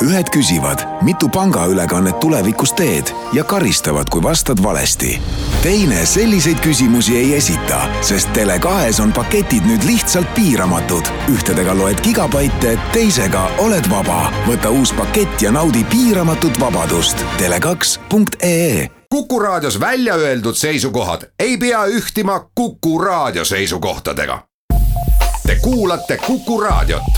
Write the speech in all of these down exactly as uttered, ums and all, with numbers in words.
ühed küsivad, mitu pangaülekannet tulevikus teed ja karistavad, kui vastad valesti. Teine selliseid küsimusi ei esita, sest Tele kahes on paketid nüüd lihtsalt piiramatud. Ühtedega loed gigabaite, teisega oled vaba. Võta uus pakett ja naudi piiramatut vabadust. tele kaks punkt ee Kuku Raadios välja öeldud seisukohad ei pea ühtima Kuku Raadio seisukohtadega. Te kuulate Kuku Raadiot.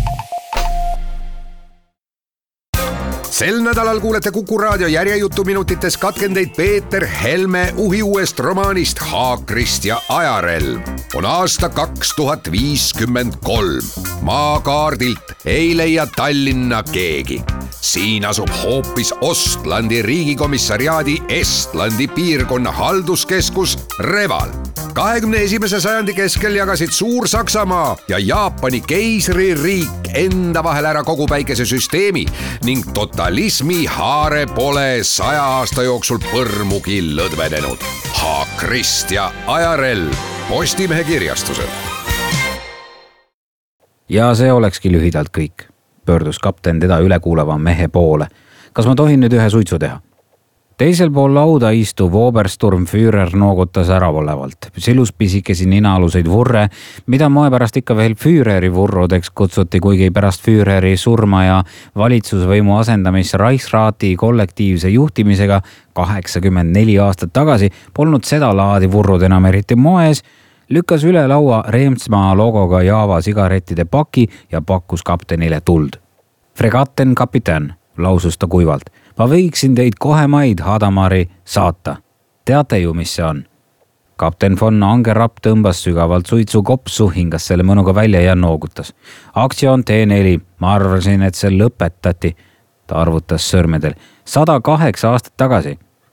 Sel nädalal kuulete Kuku Raadio järjejutuminutites katkendeid Peeter Helme uhi uuest romaanist Haakrist ja ajarelv. On aasta kaks tuhat viiskümmend kolm. Maakaardilt ei leia Tallinna keegi. Siin asub hoopis Ostlandi riigikomissariaadi Estlandi piirkonna halduskeskus Reval. kahekümne esimese sajandi keskel jagasid Suur-Saksamaa ja Jaapani keisririik enda vahel ära kogu päikesesüsteemi ning totalismi haare pole saja aasta jooksul põrmugi lõdvenenud. Haakrist ja ajarelv Postimehe kirjastusel. Ja see olekski lühidalt kõik. Pöördus kapten teda üle kuulava mehe poole. Kas ma tohin nüüd ühe suitsu teha? Teisel pool lauda istuv Obersturmführer noogutas äravolevalt. Silus pisikesi ninaaluseid vurre, mida moe pärast ikka veel Führeri vurrudeks kutsuti, kuigi pärast Führeri surma ja valitsusvõimu asendamist Reichsrati kollektiivse juhtimisega kaheksakümmend neli aastat tagasi polnud seda laadi vurrud enam eriti moes, lükkas üle laua Reemtsmaa logoga Java sigarettide paki ja pakkus kaptenile tuld. Fregatten kapitän, lausus ta kuivalt. Ma võiksin teid kohe maid Hadamari saata. Teate ju, mis see on? Kapten von Angerapp tõmbas sügavalt suitsu kopsu, hingas selle mõnuga välja ja noogutas. Aktsioon T neli, ma arvasin, et see lõpetati. Ta arvutas sõrmedel. sada kaheksa aastat tagasi.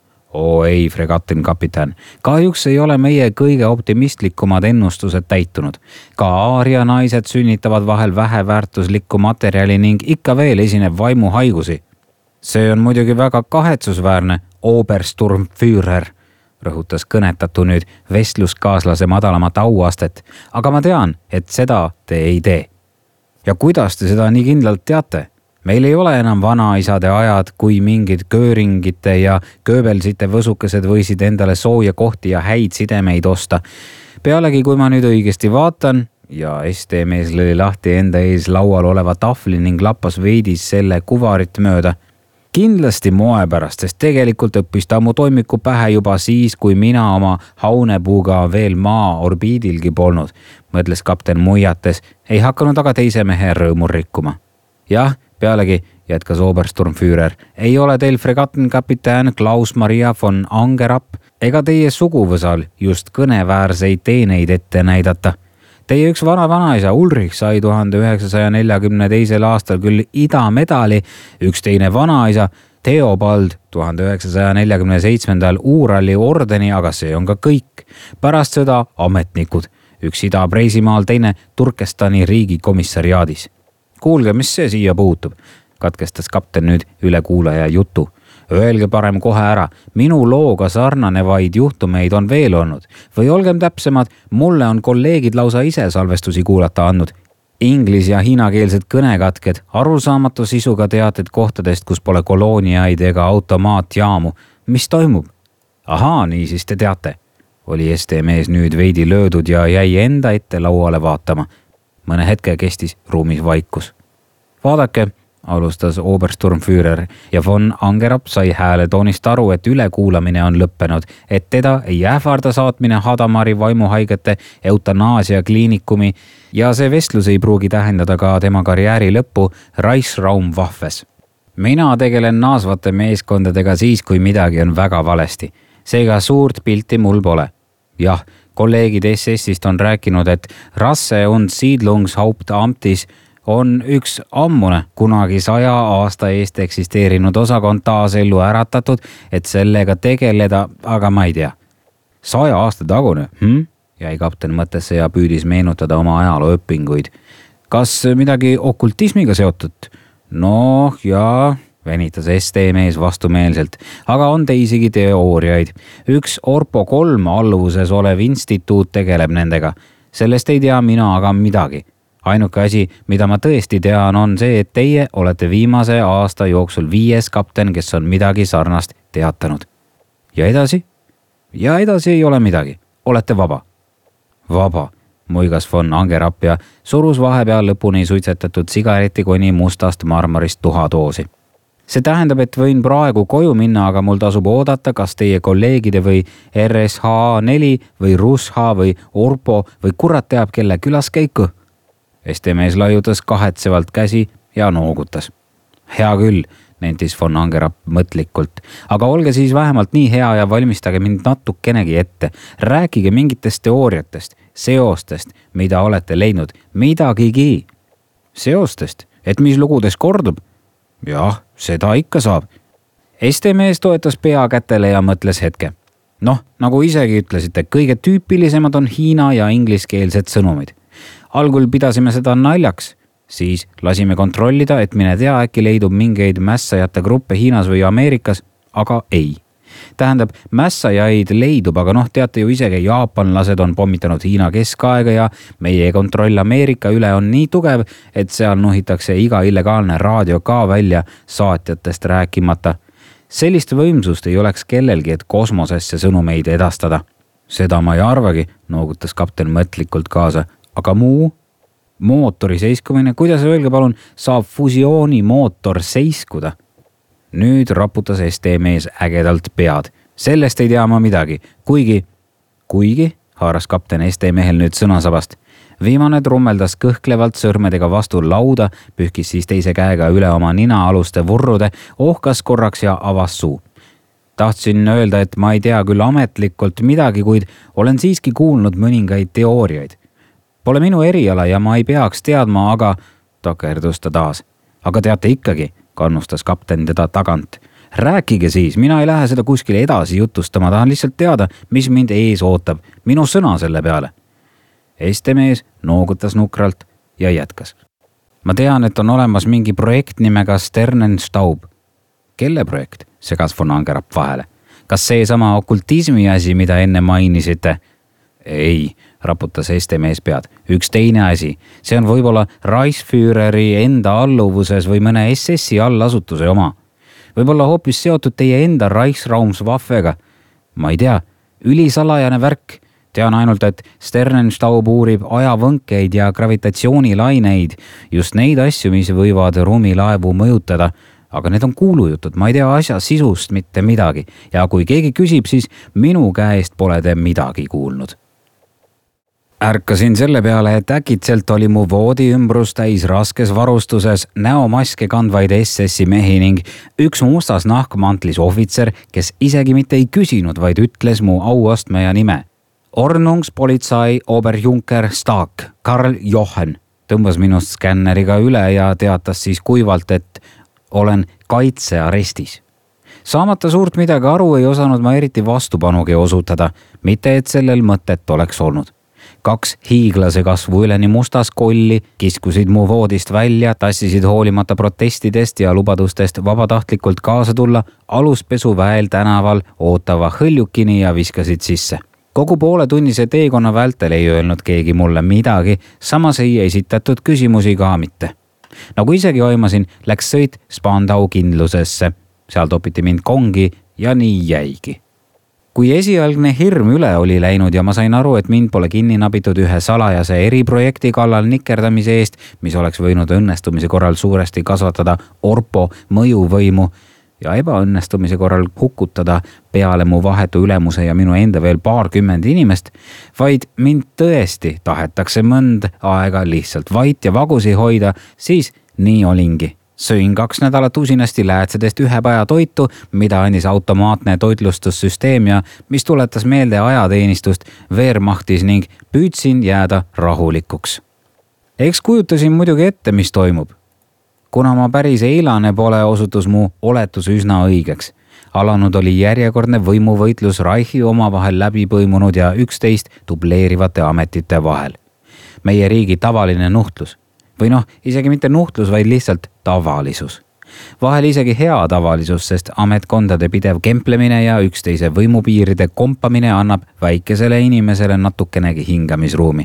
Oo ei, fregatten kapitän. Kahjuks ei ole meie kõige optimistlikumad ennustused täitunud. Ka aaria naised sünnitavad vahel väheväärtuslikku materjali ning ikka veel esineb vaimuhaigusi. See on muidugi väga kahetsusväärne, Obersturmführer, rõhutas kõnetatu nüüd vestluskaaslase madalamat auastet, aga ma tean, et seda te ei tee. Ja kuidas te seda nii kindlalt teate? Meil ei ole enam vanaisade ajad, kui mingid Göringite ja Goebbelsite võsukesed võisid endale sooja kohti ja häid sidemeid osta. Pealegi, kui ma nüüd õigesti vaatan, ja S T mees lõi lahti enda ees laual oleva tahvli ning lappas veidis selle kuvarit mööda. Kindlasti moe pärast, sest tegelikult õppis ta mu toimiku pähe juba siis, kui mina oma haunepuuga veel maa orbiidilgi polnud, mõtles kapten muiates, ei hakanud aga teise mehe rõõmu rikkuma. Jah, pealegi, jätkas Obersturmführer, ei ole teil fregatten kapitän Klaus Maria von Angerapp ega teie suguvõsal just kõneväärseid teeneid ette näidata. Teie üks vana vanaisa Ulrich sai tuhande üheksasaja neljakümne teisel aastal küll idamedali, üks teine vanaisa Theobald tuhande üheksasaja neljakümne seitsmendal Uurali ordeni, aga see on ka kõik. Pärast sõda ametnikud, üks Ida-Preisimaal, teine Turkestani riigikomissariaadis. Kuulge, mis see siia puutub? Katkestas kapten nüüd ülekuulaja jutu. Öelge parem kohe ära, minu looga sarnanevaid juhtumeid on veel olnud. Või olgem täpsemad, mulle on kolleegid lausa ise salvestusi kuulata andnud. Inglis- ja hiinakeelsed kõnekatked, arusaamatu sisuga teated kohtadest, kus pole kolooniaid ega automaatjaamu. Mis toimub? Ahaa, nii siis te teate. Oli S T mees nüüd veidi löödud ja jäi enda ette lauale vaatama. Mõne hetke kestis ruumis vaikus. Vaadake, alustas Obersturmführer ja von Angerapp sai hääle toonist aru, et ülekuulamine on lõppenud, et teda ei ähvarda saatmine Hadamari vaimuhaigete eutanaasia kliinikumi ja see vestlus ei pruugi tähendada ka tema karjääri lõppu Reichsraumwaffes. Mina tegelen naasvate meeskondadega siis, kui midagi on väga valesti. Seega suurt pilti mul pole. Jah, kolleegid S S-ist on rääkinud, et Rasse- und Siedlungshauptamtis on üks ammune kunagi saja aasta eest eksisteerinud osakond taas ellu äratatud, et sellega tegeleda, aga ma ei tea. Saja aasta tagune, hm? Jäi kapten mõttesse ja püüdis meenutada oma ajalooõpinguid. Kas midagi okultismiga seotud? Noh, jaa, venitas S T mees vastumeelselt, aga on teisigi teooriaid. Üks Orpo kolm alluvuses olev instituut tegeleb nendega. Sellest ei tea mina aga midagi. ainuke asi, mida ma tõesti tean, on see, et teie olete viimase aasta jooksul viies kapten, kes on midagi sarnast teatanud. Ja edasi? Ja edasi ei ole midagi. Olete vaba. Vaba, muigas von Angerap ja surus vahepeal lõpuni suitsetatud sigaretikoni mustast marmorist tuhadoosi. See tähendab, et võin praegu koju minna, aga mul tasub oodata, kas teie kolleegide või R S H neli või Rusha või Orpo või kurat teab kelle külaskäiku. Estemees laiutas kahetsevalt käsi ja noogutas. Hea küll, nentis von Angerap mõtlikult, aga olge siis vähemalt nii hea ja valmistage mind natukenegi ette. Rääkige mingitest teooriatest, seostest, mida olete leidnud, midagigi. Seostest, et mis lugudes kordub? Jah, seda ikka saab. Estemees toetas pea kätele ja mõtles hetke. Noh, nagu isegi ütlesite, kõige tüüpilisemad on hiina ja ingliskeelsed sõnumid. Algul pidasime seda naljaks, siis lasime kontrollida, et mine tea, äkki leidub mingeid mässajate gruppe Hiinas või Ameerikas, aga ei. Tähendab, mässajaid leidub, aga noh, teate ju isegi jaapanlased on pommitanud Hiina keskaega ja meie kontroll Ameerika üle on nii tugev, et seal nuhitakse iga illegaalne raadio ka välja saatjatest rääkimata. Sellist võimsust ei oleks kellelgi, et kosmosesse sõnumeid edastada. Seda ma ei arvagi, noogutas kapten mõtlikult kaasa, aga muu? Mootori seiskumine, kuidas öelge palun, saab fusioonimootor seiskuda? Nüüd raputas Estemees ägedalt pead. Sellest ei tea ma midagi, kuigi, kuigi, haaras kapten Estemehel nüüd sõnasabast. Viimane trummeldas kõhklevalt sõrmedega vastu lauda, pühkis siis teise käega üle oma nina aluste vurrude, ohkas korraks ja avas suu. Tahtsin öelda, et ma ei tea küll ametlikult midagi, kuid olen siiski kuulnud mõningaid teooriaid. Pole minu eriala ja ma ei peaks teadma, aga takerdus ta taas. Aga teate ikkagi, kannustas kapten teda tagant. Rääkige siis, mina ei lähe seda kuskile edasi jutustama, tahan lihtsalt teada, mis mind ees ootab. Minu sõna selle peale. Estemees noogutas nukralt ja jätkas. Ma tean, et on olemas mingi projekt nimega Sternenstaub. Kelle projekt? Segas von Angerap vahele. Kas see sama okultismi asi, mida enne mainisite? Ei, raputas Estemees pead. Üks teine asi. See on võib-olla Reichsführeri enda alluvuses või mõne S S-i allasutuse oma. Võib-olla hoopis seotud teie enda Reichsraumswaffega. Ma ei tea, ülisalajane värk. Tean ainult, et Sternenstaub uurib ajavõnkeid ja gravitatsioonilaineid, just neid asju, mis võivad ruumilaevu mõjutada. Aga need on kuulujutud, ma ei tea asja sisust mitte midagi. Ja kui keegi küsib, siis minu käest pole te midagi kuulnud. Ärkasin selle peale, et äkitselt oli mu voodi ümbrus täis raskes varustuses näomaske kandvaid S S-i mehi ning üks mustas nahkmantlis ohvitser, kes isegi mitte ei küsinud, vaid ütles mu auastme ja nime. Ordnungspolizei Oberjunker Stark, Karl Jochen, tõmbas minust skänneriga üle ja teatas siis kuivalt, et olen kaitsearestis. Saamata suurt midagi aru ei osanud ma eriti vastupanugi osutada, mitte et sellel mõtet oleks olnud. Kaks hiiglase kasvu üleni mustas kolli kiskusid mu voodist välja, tassisid hoolimata protestidest ja lubadustest vabatahtlikult kaasa tulla aluspesuväel tänaval ootava hõljukini ja viskasid sisse. Kogu poole tunnise teekonna vältel ei öelnud keegi mulle midagi, samas ei esitatud küsimusi ka mitte. Nagu isegi aimasin, läks sõit Spandau kindlusesse. Seal topiti mind kongi ja nii jäigi. Kui esialgne hirm üle oli läinud ja ma sain aru, et mind pole kinni nabitud ühe salajase eriprojekti kallal nikerdamise eest, mis oleks võinud õnnestumise korral suuresti kasvatada Orpo mõjuvõimu ja ebaõnnestumise korral hukutada peale mu vahetu ülemuse ja minu enda veel paarkümmend inimest, vaid mind tõesti tahetakse mõnd aega lihtsalt vait ja vagusi hoida, siis nii olingi. Sõin kaks nädalat usinasti läätsedest ühe paja toitu, mida andis automaatne toitlustussüsteem ja mis tuletas meelde ajateenistust Wehrmachtis ning püüdsin jääda rahulikuks. Eks kujutasin muidugi ette, mis toimub. Kuna ma päris eilane pole, osutus mu oletus üsna õigeks. Alanud oli järjekordne võimuvõitlus Reichi omavahel läbi põimunud ja üksteist dubleerivate ametite vahel. Meie riigi tavaline nuhtlus. Või noh, isegi mitte nuhtlus, vaid lihtsalt tavalisus. Vahel isegi hea tavalisus, sest ametkondade pidev kemplemine ja üksteise võimupiiride kompamine annab väikesele inimesele natukenegi hingamisruumi.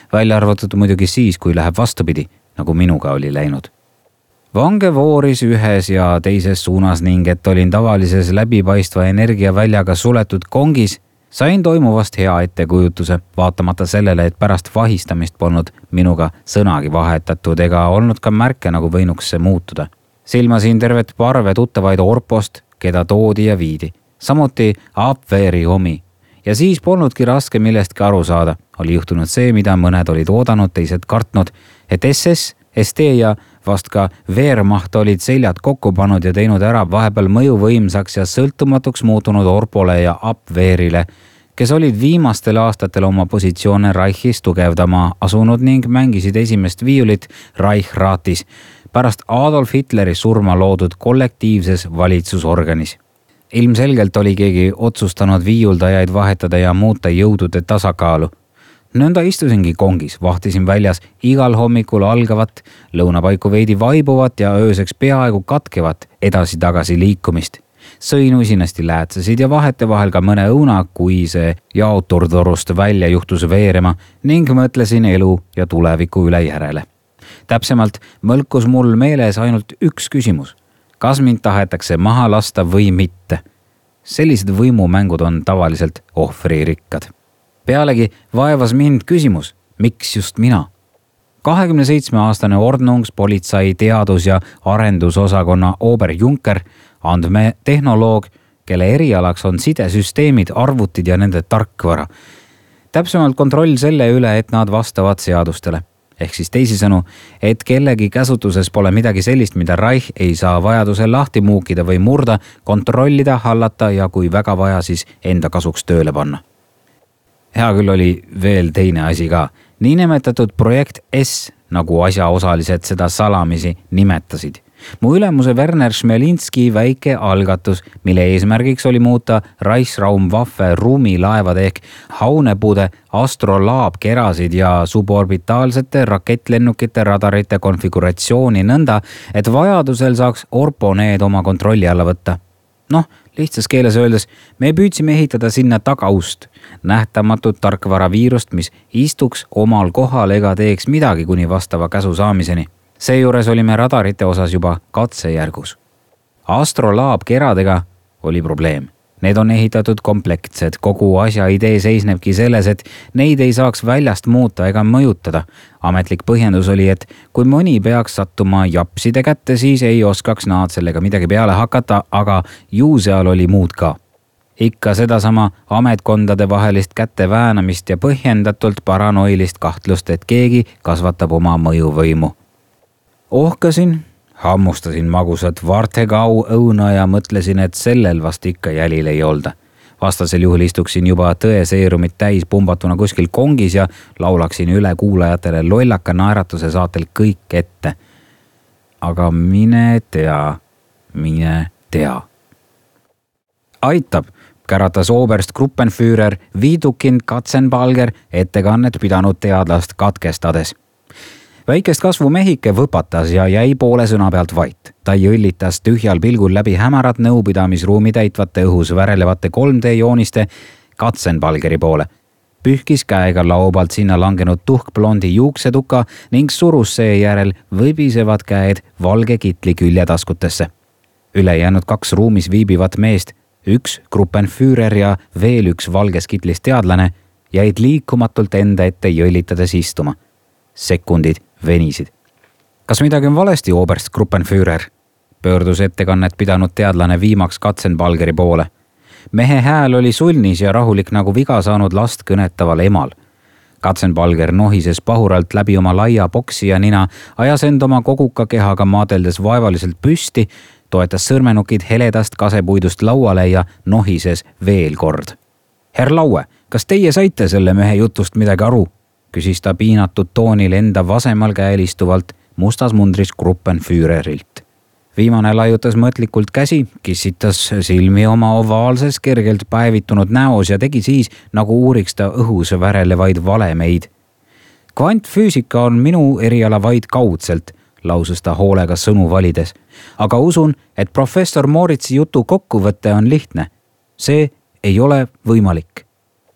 välja arvatud muidugi siis, kui läheb vastupidi, nagu minuga oli läinud. Vange vooris ühes ja teises suunas ning et olin tavalises läbipaistva energiaväljaga suletud kongis, sain toimuvast hea ettekujutuse, vaatamata sellele, et pärast vahistamist polnud minuga sõnagi vahetatud ega olnud ka märke, nagu võinuks see muutuda. Silmasin tervet parve tuttavaid Orpost, keda toodi ja viidi, samuti Abweeri omi. Ja siis polnudki raske millestki aru saada. Oli juhtunud see, mida mõned olid oodanud, teised kartnud, et S S, S T ja vast ka Wehrmacht olid seljad kokku pannud ja teinud ära vahepeal mõjuvõimsaks ja sõltumatuks muutunud Orpole ja Abwehrile, kes olid viimastel aastatel oma positsioone Reichis tugevdama asunud ning mängisid esimest viiulit Reichraatis pärast Adolf Hitleri surma loodud kollektiivses valitsusorganis. Ilmselgelt oli keegi otsustanud viiuldajaid vahetada ja muuta jõudude tasakaalu. Nõnda istusingi kongis, vahtisin väljas igal hommikul algavat, lõunapaiku veidi vaibuvat ja ööseks peaaegu katkevat edasi-tagasi liikumist. Sõin usinasti läätsesid ja vahete vahel ka mõne õuna, kui see jaoturtorust välja juhtus veerema ning mõtlesin elu ja tuleviku üle järele. Täpsemalt mõlkus mul meeles ainult üks küsimus. Kas mind tahetakse maha lasta või mitte? Sellised võimumängud on tavaliselt ohvririkkad. Pealegi vaevas mind küsimus, miks just mina? kahekümne seitsme aastane Ordnungspolitsei teadus- ja arendusosakonna Oberjunker, andmetehnoloog, kelle erialaks on sidesüsteemid, arvutid ja nende tarkvara. Täpsemalt kontroll selle üle, et nad vastavad seadustele. Ehk siis teisisõnu, et kellegi käsutuses pole midagi sellist, mida Reich ei saa vajadusel lahti muukida või murda, kontrollida, hallata ja kui väga vaja, siis enda kasuks tööle panna. Hea küll oli veel teine asi ka. Niinimetatud projekt S, nagu asjaosalised seda salamisi nimetasid. Mu ülemuse Werner Schmelinski väike algatus, mille eesmärgiks oli muuta Reichsraumwaffe ruumilaevade ehk haunepuude astrolaabkerasid ja suborbitaalsete raketlennukite radarite konfiguratsiooni nõnda, et vajadusel saaks Orpo need oma kontrolli alla võtta. Noh, lihtsas keeles öeldes, me püüdsime ehitada sinna tagaust, nähtamatut tarkvaraviirust, mis istuks omal kohal ega teeks midagi kuni vastava käsu saamiseni. Seejuures olime radarite osas juba katsejärgus. Astrolaabkeradega oli probleem. Need on ehitatud komplektsed, kogu asja idee seisnebki selles, et neid ei saaks väljast muuta ega mõjutada. Ametlik põhjendus oli, et kui mõni peaks sattuma japside kätte, siis ei oskaks nad sellega midagi peale hakata, aga ju seal oli muud ka. Ikka sedasama ametkondade vahelist kätte väänamist ja põhjendatult paranoilist kahtlust, et keegi kasvatab oma mõjuvõimu. Ohkasin, hammustasin magusat Vartegau õuna ja mõtlesin, et sellel vast ikka jälil ei olda. Vastasel juhul istuksin juba tõeseerumit täis pumbatuna kuskil kongis ja laulaksin üle kuulajatele lollaka naeratuse saatel kõik ette. Aga mine tea, mine tea. Aitab, käratas Oberst Gruppenführer Widukind Katzenbalger ettekannet pidanud teadlast katkestades. Väikest kasvu mehike võpatas ja jäi poole sõna pealt vait. Ta jõllitas tühjal pilgul läbi hämarat nõupidamisruumi täitvate õhus värelevate kolm D jooniste Katzenbalgeri poole. Pühkis käega laubalt sinna langenud tuhkblondi juuksetuka ning surus seejärel võbisevad käed valge kitli küljetaskutesse. Ülejäänud kaks ruumis viibivat meest, üks Gruppenführer ja veel üks valges kitlis teadlane, jäid liikumatult enda ette jõllitades istuma. Sekundid venisid. Kas midagi on valesti, Oberst Gruppenführer? Pöördus ettekannet pidanud teadlane viimaks Katzenbalgeri poole. Mehe hääl oli sulnis ja rahulik nagu viga saanud last kõnetaval emal. Katzenbalger nohises pahuralt läbi oma laia boksi ja nina, ajas end oma koguka kehaga maadeldes vaevaliselt püsti, toetas sõrmenukid heledast kasepuidust lauale ja nohises veel kord. Herr Laue, kas teie saite selle mehe jutust midagi aru? Küsis ta piinatud toonil enda vasemal käel istuvalt mustas mundris Gruppenführerilt. Viimane laiutas mõtlikult käsi, kissitas silmi oma ovaalses kergelt päevitunud näos ja tegi siis, nagu uuriks ta õhus värelevaid valemeid. Kvantfüüsika on minu eriala vaid kaudselt, lausus ta hoolega sõnu valides, aga usun, et professor Moritsi jutu kokkuvõte on lihtne. See ei ole võimalik.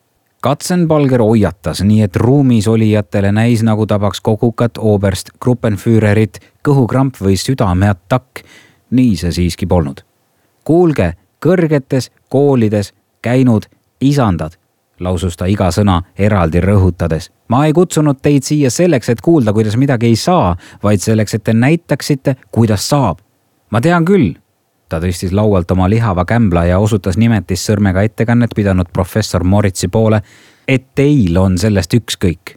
Katzenbalger hoiatas, nii et ruumis olijatele näis nagu tabaks kogukat oberst Gruppenführerit kõhukramp või südameatakk. Nii see siiski polnud. Kuulge, kõrgetes koolides käinud isandad, lausus ta iga sõna eraldi rõhutades. Ma ei kutsunud teid siia selleks, et kuulda, kuidas midagi ei saa, vaid selleks, et te näitaksite, kuidas saab. Ma tean küll. Ta tõstis laualt oma lihava kämbla ja osutas nimetis sõrmega ettekannet pidanud professor Moritsi poole, et teil on sellest ükskõik.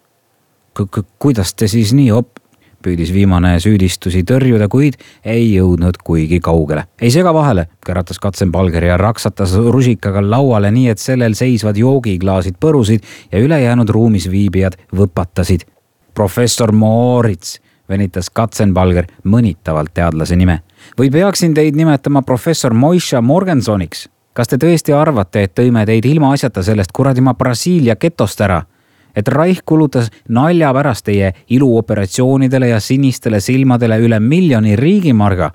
Kuidas te siis nii op... Püüdis viimane süüdistusi tõrjuda, kuid ei jõudnud kuigi kaugele. Ei sega vahele, käratas Katzenbalger ja raksatas rusikaga lauale nii, et sellel seisvad joogiklaasid põrusid ja ülejäänud ruumis viibijad võpatasid. Professor Moritz, venitas Katzenbalger mõnitavalt teadlase nime. Või peaksin teid nimetama professor Moisha Morgensoniks? Kas te tõesti arvate, et tõime teid ilma asjata sellest kuradima Brasiilia getost ära? Et Reich kulutas nalja pärast teie iluoperatsioonidele ja sinistele silmadele üle miljoni riigimarga?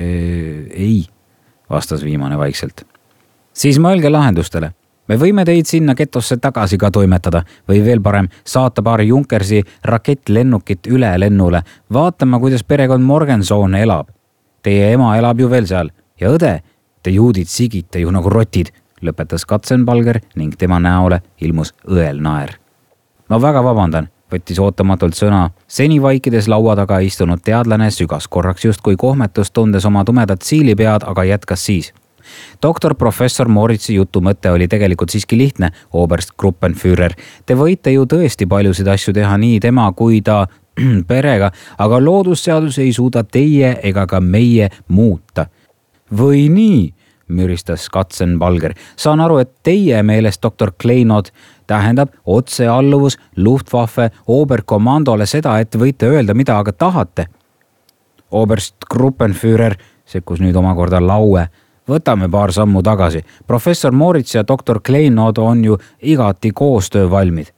Ei, vastas viimane vaikselt. Siis mõelge lahendustele. Me võime teid sinna getosse tagasi ka toimetada või veel parem saata paar Junkersi rakettlennukit üle lennule. Vaatama, kuidas perekond Morgenson elab. Teie ema elab ju veel seal ja õde, te juudid sigite ju nagu rotid, lõpetas Katzenbalger ning tema näole ilmus õel naer. Ma väga vabandan, võttis ootamatult sõna. Seni vaikides laua taga istunud teadlane sügas korraks just kui kohmetust tundes oma tumedat siilipead, aga jätkas siis. Doktor professor Moritsi jutu mõte oli tegelikult siiski lihtne, oberst Gruppenführer. Te võite ju tõesti paljusid asju teha nii tema kui ta perega, aga loodusseadus ei suuda teie ega ka meie muuta. Või nii, müristas Katzenbalger. Saan aru, et teie meelest doktor Kleinod tähendab otsealluvus Luftwaffe oberkommandole seda, et võite öelda, mida aga tahate. Oberst Gruppenführer, sekkus nüüd omakorda laue. Võtame paar sammu tagasi. Professor Moritz ja doktor Kleinod on ju igati koostöö valmid.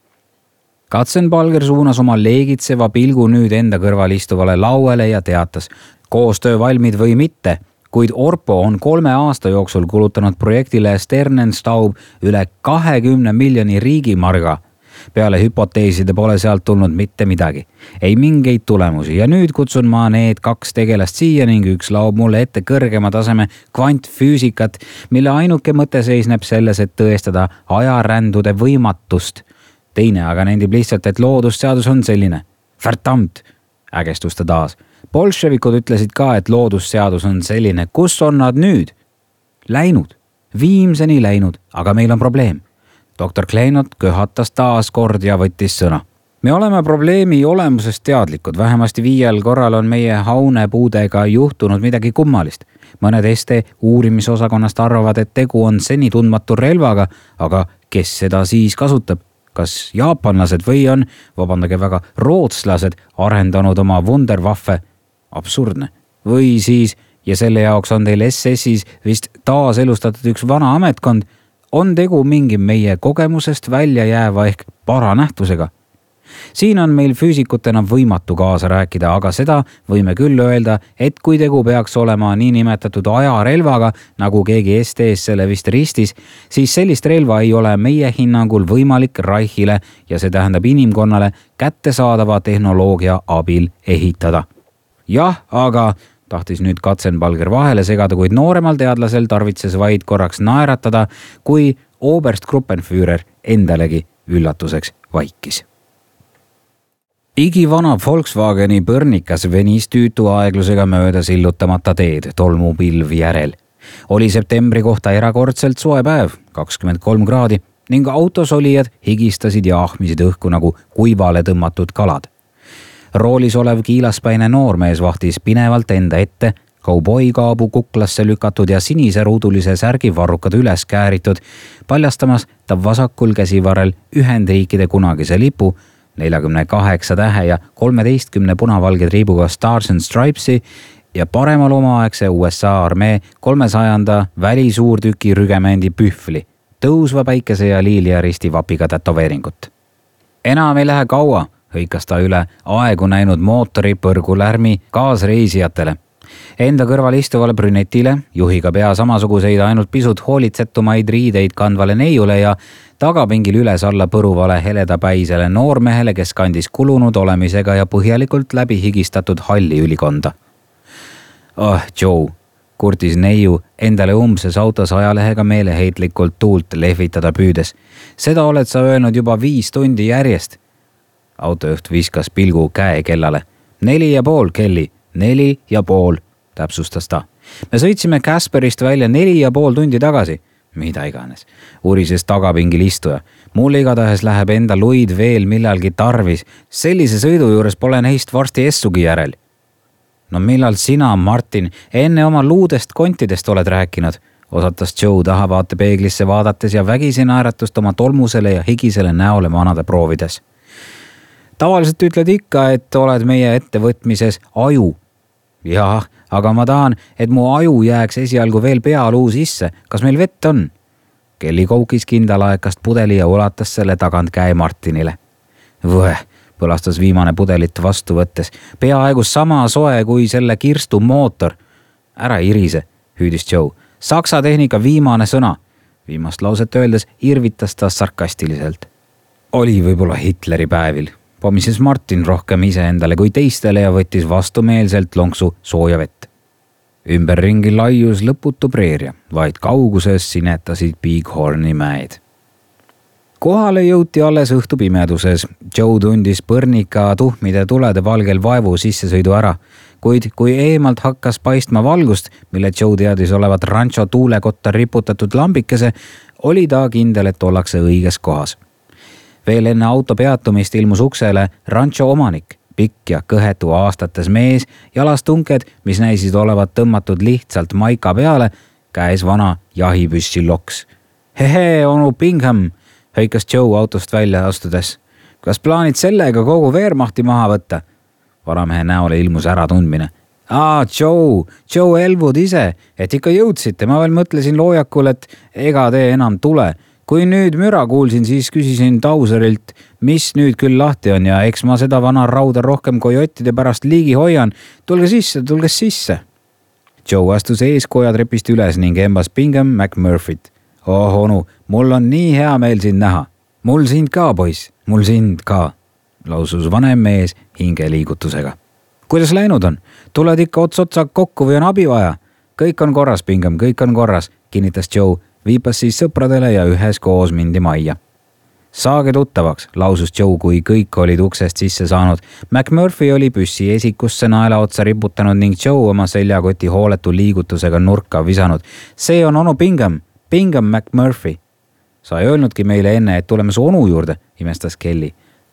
Katzenbalger suunas oma leegitseva pilgu nüüd enda kõrval istuvale lauele ja teatas. Koostöö valmid või mitte, kuid Orpo on kolme aasta jooksul kulutanud projektile Sternenstaub üle kahekümne miljoni riigimarga. Peale hüpoteeside pole sealt tulnud mitte midagi. Ei mingeid tulemusi ja nüüd kutsun ma need kaks tegelast siia ning üks laob mulle ette kõrgema taseme kvantfüüsikat, mille ainuke mõte seisneb selles, et tõestada ajarändude võimatust. Teine aga nendib lihtsalt, et loodusseadus on selline. Verdammt, ägestus ta taas. Bolševikud ütlesid ka, et loodusseadus on selline. Kus on nad nüüd? Läinud. Viimseni läinud, aga meil on probleem. Doktor Kleinot köhatas taas kord ja võttis sõna. Me oleme probleemi olemusest teadlikud. Vähemasti viiel korral on meie haunepuudega juhtunud midagi kummalist. Mõned S T uurimisosakonnast arvavad, et tegu on seni tundmatu relvaga, aga kes seda siis kasutab? Kas jaapanlased või on, vabandage väga, rootslased arendanud oma Wunderwaffe? Absurdne. Või siis, ja selle jaoks on teil S S-is vist taas elustatud üks vana ametkond, on tegu mingi meie kogemusest välja jääva ehk paranähtusega. Siin on meil füüsikutena võimatu kaasa rääkida, aga seda võime küll öelda, et kui tegu peaks olema nii nimetatud ajarelvaga, nagu keegi S T-s selle vist ristis, siis sellist relva ei ole meie hinnangul võimalik Reichile ja see tähendab inimkonnale kättesaadava tehnoloogia abil ehitada. Jah, aga tahtis nüüd Katzenbalger vahele segada, kuid nooremal teadlasel tarvitses vaid korraks naeratada, kui oberst Gruppenführer endalegi üllatuseks vaikis. Igivana Volkswageni põrnikas venis tüütu aeglusega mööda sillutamata teed tolmupilv järel. Oli septembri kohta erakordselt soe päev, kakskümmend kolm kraadi, ning autos olijad higistasid ja ahmisid õhku nagu kuivale tõmmatud kalad. Roolis olev kiilaspäine noormees vahtis pinevalt enda ette, kauboikaabu kuklasse lükatud ja sinise ruudulise särgi varrukad üles kääritud, paljastamas ta vasakul käsivarel Ühendriikide kunagise lipu, neljakümne kaheksa tähe ja kolmeteistkümne punavalge triibuga Stars and Stripesi ja paremal omaaegse U S A armee kolmesajanda välisuurtüki rügemendi pühvli, tõusva päikese ja liiliaristi vapiga tätoveeringut. Enam ei lähe kaua, hõikas ta üle aegu näinud mootori põrgulärmi kaasreisijatele. enda kõrval istuvale brünetile, juhiga pea samasuguseid ainult pisut hoolitsetumaid riideid kandvale neiule ja tagapingil üles alla põruvale heledapäisele noormehele, kes kandis kulunud olemisega ja põhjalikult läbi higistatud halli ülikonda. Oh, Joe, kurtis neiu endale umbses autos ajalehega meeleheitlikult tuult lehvitada püüdes. Seda oled sa öelnud juba viis tundi järjest. Autojuht viskas pilgu käe kellale. Neli ja pool, Kelly, neli ja pool, täpsustas ta. Me sõitsime Casperist välja neli ja pool tundi tagasi. Mida iganes, urises tagapingil istuja. Mul igatahes läheb enda luid veel millalgi tarvis. Sellise sõidu juures pole neist varsti essugi järel. No millal sina, Martin, enne oma luudest kontidest oled rääkinud? Osatas Joe tahavaate peeglisse vaadates ja vägisi naeratust oma tolmusele ja higisele näole manada proovides. Tavaliselt ütled ikka, et oled meie ettevõtmises aju. Jah, aga ma tahan, et mu aju jääks esialgu veel pealuu sisse. Kas meil vett on? Kelly koukis kindalaekast pudeli ja ulatas selle tagant käe Martinile. Võe, põlastas viimane pudelit vastu võttes. Peaaegu sama soe kui selle kirstu mootor. Ära irise, hüüdis Joe. Saksa tehnika viimane sõna. Viimast lauset öeldes irvitas ta sarkastiliselt. Oli võib-olla Hitleri päevil. Pomises Martin rohkem iseendale kui teistele ja võttis vastumeelselt lonksu sooja vett. Ümberringi laius lõputu preeria, vaid kauguses sinetasid Bighorni mäed. Kohale jõuti alles õhtu pimeduses. Joe tundis põrnika tuhmide tulede valgel vaevu sissesõidu ära, kuid kui eemalt hakkas paistma valgust, mille Joe teadis olevat rancho tuulekotta riputatud lambikese, oli ta kindel, et ollakse õiges kohas. Veel enne auto peatumist ilmus uksele rancho omanik, pikk ja kõhetu aastates mees, jalastunked, mis näisid olevat tõmmatud lihtsalt maika peale, käes vana jahipüssi loks. Hehe, onu Bingham, hõikas Joe autost välja astudes. Kas plaanid sellega kogu Wehrmachti maha võtta? Vanamehe näole ilmus ära tundmine. Aa, Joe, Joe Elwood ise, et ikka jõudsite. Ma veel mõtlesin loojakul, et ega te enam tule. Kui nüüd müra kuulsin, siis küsisin Tauserilt, mis nüüd küll lahti on ja eks ma seda vana rauda rohkem kojottide pärast liigi hoian. Tulge sisse, tulge sisse. Joe astus eeskoja trepist üles ning embas Bingham McMurphyt. Oh, onu, mul on nii hea meel sind näha. Mul sind ka, poiss, mul sind ka, lausus vanem mees hingeliigutusega. Kuidas läinud on? Tuled ikka ots otsa kokku või on abi vaja? Kõik on korras, Bingham, kõik on korras, kinnitas Joe. Viipas siis sõpradele ja ühes koos mindi majja. Saage tuttavaks, lausus Joe, kui kõik olid uksest sisse saanud. McMurphy oli püssi esikusse naela otsa riputanud ning Joe oma seljakoti hooletu liigutusega nurka visanud. See on onu Bingham, Bingham McMurphy. Sa ei öelnudki meile enne, et tuleme su onu juurde, imestas Kelly.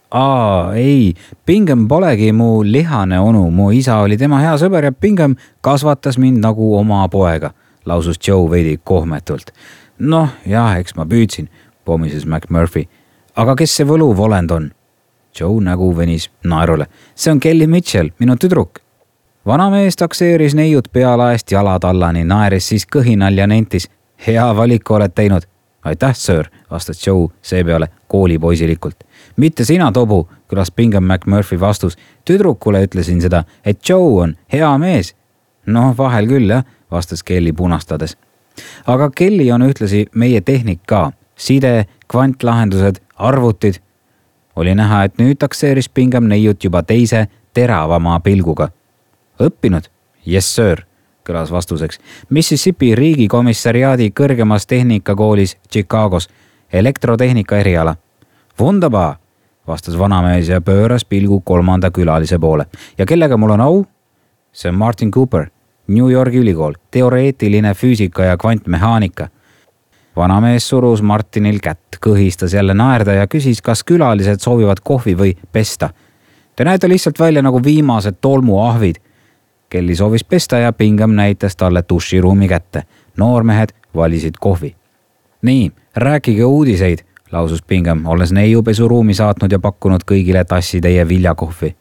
Aa, ei, Bingham polegi mu lihane onu, mu isa oli tema hea sõber ja Bingham kasvatas mind nagu oma poega, lausus Joe veidi kohmetult. Noh, jah, eks ma püüdsin, pomises McMurphy. Aga kes see võluv olend on? Joe nägu venis naerule. See on Kelly Mitchell, minu tüdruk. Vanamees takseeris neiut pealaest jalatallani, naeris siis kõhinal ja nentis. Hea valiku oled teinud. Aitäh, sir, vastas Joe seepeale koolipoisilikult. Mitte sina, Tobu, kõlas Bingham McMurphy vastus. Tüdrukule ütlesin seda, et Joe on hea mees. No, vahel küll, jah, vastas Kelly punastades. Aga Kelly on ühtlasi meie tehnik ka. Side, kvantlahendused, arvutid. Oli näha, et nüüd takseeris Bingham neiut juba teise teravama pilguga. Õppinud? Yes, sir, kõlas vastuseks. Mississippi riigikomissariaadi kõrgemas tehnikakoolis Chicagos, elektrotehnika eriala. Wunderbar, vastas vanamees ja pööras pilgu kolmanda külalise poole. Ja kellega mul on au? See on Martin Cooper, New Yorgi ülikool, teoreetiline füüsika ja kvantmehaanika. Vanamees surus Martinil kätt, kõhistas jälle naerda ja küsis, kas külalised soovivad kohvi või pesta. Te näete lihtsalt välja nagu viimased tolmuahvid. Kelly soovis pesta ja Bingham näitas talle duširuumi kätte. Noormehed valisid kohvi. Nii, rääkige uudiseid, lausus Bingham, olles neiupesuruumi saatnud ja pakkunud kõigile tassitäie viljakohvi.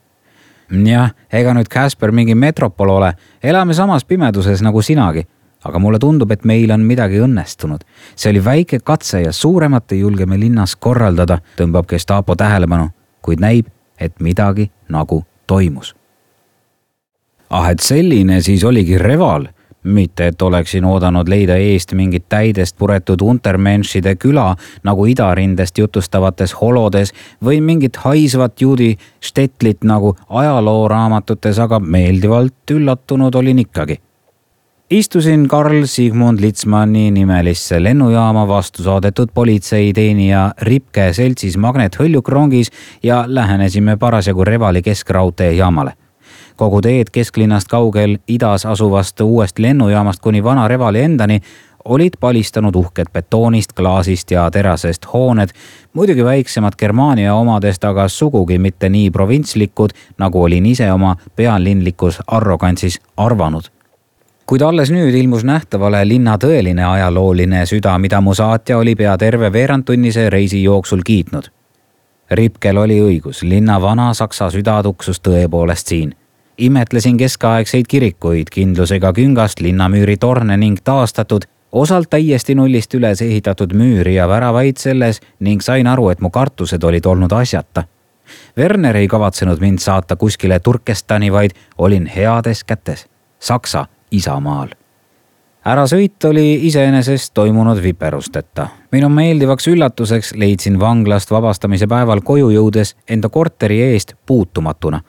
Jah, ega nüüd Casper mingi metropol ole, elame samas pimeduses nagu sinagi, aga mulle tundub, et meil on midagi õnnestunud. See oli väike katse ja suuremat ei julge me linnas korraldada, tõmbab Gestapo tähelepanu, kuid näib, et midagi nagu toimus. ah, et selline siis oligi Reval, mitte et oleksin oodanud leida eest mingit täidest puretud untermenschide küla nagu idarindest jutustavates holodes või mingit haisvat juudi štetlit nagu ajalooraamatutes, aga meeldivalt üllatunud olin ikkagi. Istusin Karl Sigmund Litzmanni nimelisse lennujaama vastu saadetud politseiteenija Ripke seltsis magnethõljukrongis ja lähenesime parasjagu Revali keskraudtee jaamale. Kogu teed kesklinnast kaugel idas asuvast uuest lennujaamast kuni vana Revali endani olid palistanud uhked betoonist, klaasist ja terasest hooned, muidugi väiksemad Germaania omadest, aga sugugi mitte nii provintslikud, nagu olin ise oma pealinlikus arrogantsis arvanud. Kuid alles nüüd ilmus nähtavale linna tõeline ajalooline süda, mida mu saatja oli pea terve veerandtunnise reisi jooksul kiitnud. Ripkel oli õigus, linna vana saksa süda tuksus tõepoolest siin. Imetlesin keskaegseid kirikuid, kindlusega küngast linnamüüri torne ning taastatud, osalt täiesti nullist üles ehitatud müüri ja väravaid selles ning sain aru, et mu kartused olid olnud asjata. Werner ei kavatsenud mind saata kuskile Turkestani, vaid olin heades kätes, Saksa isamaal. Ärasõit oli iseenesest toimunud viperusteta. Minu meeldivaks üllatuseks leidsin vanglast vabastamise päeval koju jõudes enda korteri eest puutumatuna.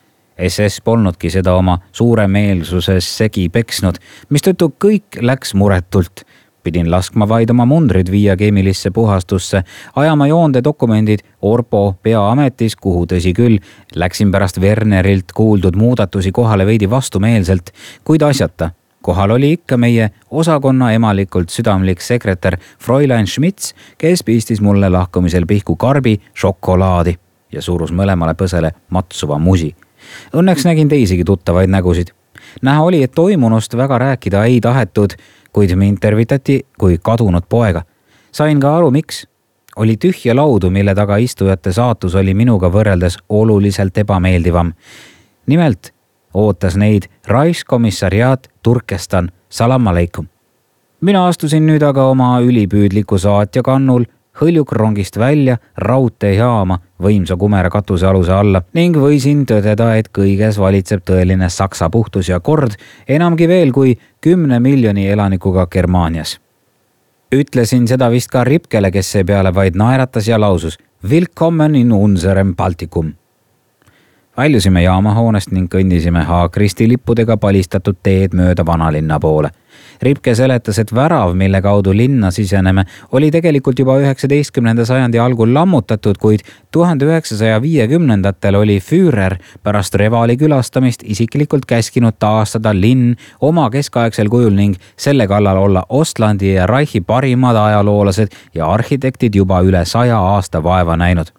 S S polnudki seda oma suuremeelsuses segi peksnud, mistõttu kõik läks muretult. Pidin laskma vaid oma mundrid viia keemilisse puhastusse, ajama joonde dokumendid Orpo peaametis, kuhu tõsi küll, läksin pärast Wernerilt kuuldud muudatusi kohale veidi vastumeelselt, kuid asjata. Kohal oli ikka meie osakonna emalikult südamlik sekretär Fräulein Schmitz, kes pistis mulle lahkumisel pihku karbi šokolaadi ja surus mõlemale põsele matsuva musi. Õnneks nägin teisigi tuttavaid nägusid. Näha oli, et toimunust väga rääkida ei tahetud, kuid mind tervitati kui kadunud poega. Sain ka aru, miks. Oli tühja laudu, mille taga istujate saatus oli minuga võrreldes oluliselt ebameeldivam. Nimelt ootas neid Raiskomissariaat Turkestan, salam aleikum. Mina astusin nüüd aga oma ülipüüdliku saatja kannul hõljukrongist välja raudteejaama võimsa kumera katuse aluse alla ning võisin tõdeda, et kõiges valitseb tõeline saksa puhtus ja kord, enamgi veel kui kümne miljoni elanikuga Germaanias. Ütlesin seda vist ka Ripkele, kes seepeale vaid naeratas ja lausus Willkommen in unserem Baltikum. Väljusime jaamahoonest ning kõndisime Haakristi lippudega palistatud teed mööda vanalinna poole. Ripke seletas, et värav, mille kaudu linna siseneme, oli tegelikult juba üheksateistkümnenda sajandi algul lammutatud, kuid tuhande üheksasaja viiekümnendatel oli Führer pärast Revali külastamist isiklikult käskinud taastada linn oma keskaegsel kujul ning selle kallal olla Ostlandi ja Reichi parimad ajaloolased ja arhitektid juba üle saja aasta vaeva näinud.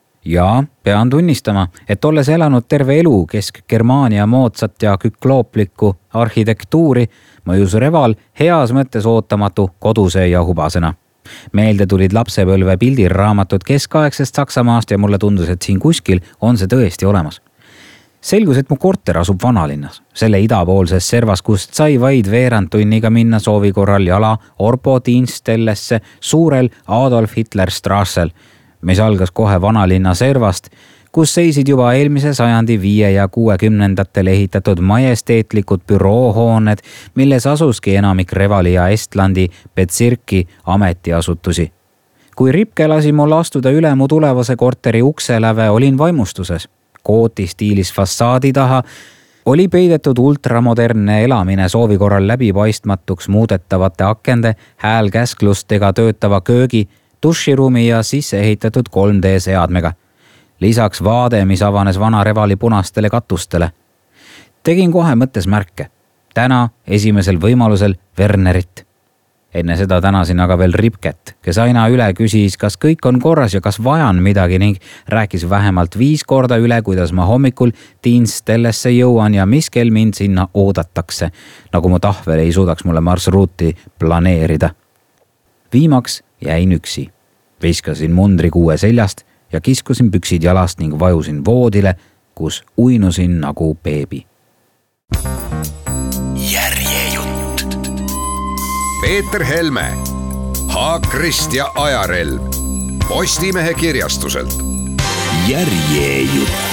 Ja pean tunnistama, et olles elanud terve elu Kesk-Germaania moodsat ja küklooplikku arhitektuuri, mõjus Reval heas mõttes ootamatu koduse ja hubasena. Meelde tulid lapsepõlve pildirraamatud keskaegsest Saksamaast ja mulle tundus, et siin kuskil on see tõesti olemas. Selgus, et mu korter asub vanalinnas, selle idapoolses servas, kust sai vaid veerand tunniga minna soovi korral jala Orpo Dienstellesse suurel Adolf Hitler Strassel, mis algas kohe vanalinna servast, kus seisid juba eelmise sajandi viie ja kuuekümnendatel ehitatud majesteetlikud büroohooned, milles asuski enamik Revali ja Estlandi Bezirki ametiasutusi. Kui Ripke lasi mul astuda üle mu tulevase korteri ukseläve, olin vaimustuses. Kooti stiilis fassaadi taha oli peidetud ultramodernne elamine soovi korral läbipaistmatuks muudetavate akende, häälkäsklustega töötava köögi, duširuumi ja sisse ehitatud kolm D seadmega. Lisaks vaade, mis avanes vana Revali punastele katustele. Tegin kohe mõttes märke. Täna esimesel võimalusel Wernerit. Enne seda tänasin aga veel Ripket, kes aina üle küsis, kas kõik on korras ja kas vajan midagi ning rääkis vähemalt viis korda üle, kuidas ma hommikul Dienstellesse jõuan ja mis kell mind sinna oodatakse, nagu mu tahvel ei suudaks mulle marsruuti planeerida. Viimaks jäin üksi. Viskasin mundri kuue seljast ja kiskusin püksid jalast ning vajusin voodile, kus uinusin nagu beebi. Järjejutt. Peeter Helme, Haakrist ja Ajarelv. Postimehe kirjastuselt. Järjejutt.